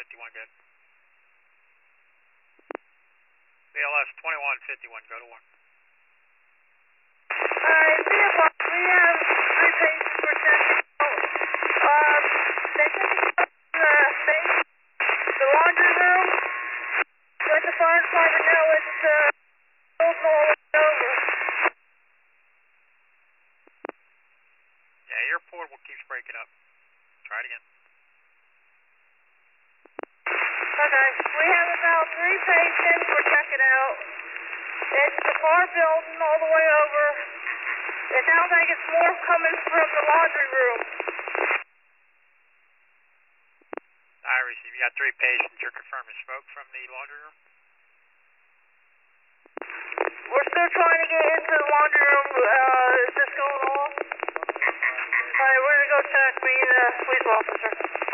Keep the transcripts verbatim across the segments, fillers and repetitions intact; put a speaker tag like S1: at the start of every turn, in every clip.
S1: fifty-one, good. B L S twenty-one fifty-one, go to one.
S2: Alright, be advised, we have three patients for checking out. Um, they can be the space, the laundry room. Let the fire department know it's uh, filled all the way over.
S1: Yeah, your portable keeps breaking up. Try it again.
S2: Okay, we have about three patients we're checking out. It's the far building all the way over. It sounds like it's more coming from the laundry room.
S1: I receive. You got three patients. You're confirming smoke from the laundry room?
S2: We're still trying to get into the laundry room. Uh, is this going off? Alright, we're gonna go check. Me and the police officer.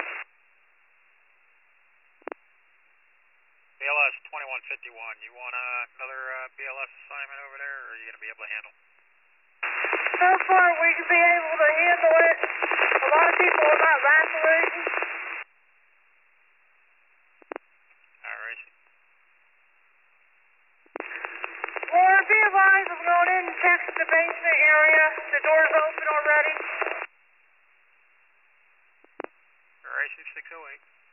S1: B L S twenty-one fifty-one, you want uh, another uh, B L S assignment over there, or are you going to be able to handle?
S2: So far, we can be able to handle it. A lot of people are not vacillating.
S1: Alright.
S2: Lauren, be advised, I'm going in and check the basement area. The door's open already.
S1: Alright, six oh eight.